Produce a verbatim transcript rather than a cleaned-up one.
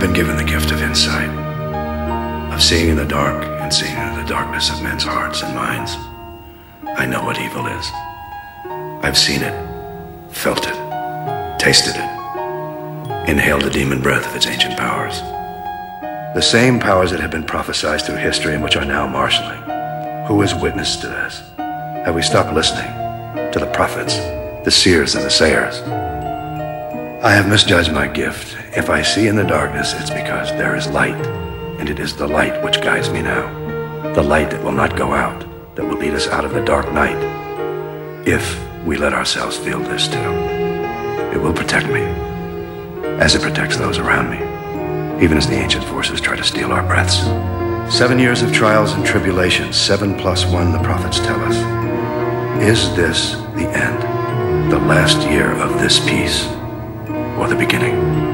been given the gift of insight, of seeing in the dark and seeing into the darkness of men's hearts and minds. I know what evil is. I've seen it, felt it, tasted it, inhaled the demon breath of its ancient powers. The same powers that have been prophesied through history and which are now marshaling. Who is witness to this? Have we stopped listening to the prophets, the seers and the sayers? I have misjudged my gift. If I see in the darkness, it's because there is light, and it is the light which guides me now. The light that will not go out, that will lead us out of the dark night, if we let ourselves feel this too. It will protect me, as it protects those around me, even as the ancient forces try to steal our breaths. Seven years of trials and tribulations, seven plus one, the prophets tell us. Is this the end, the last year of this peace, or the beginning?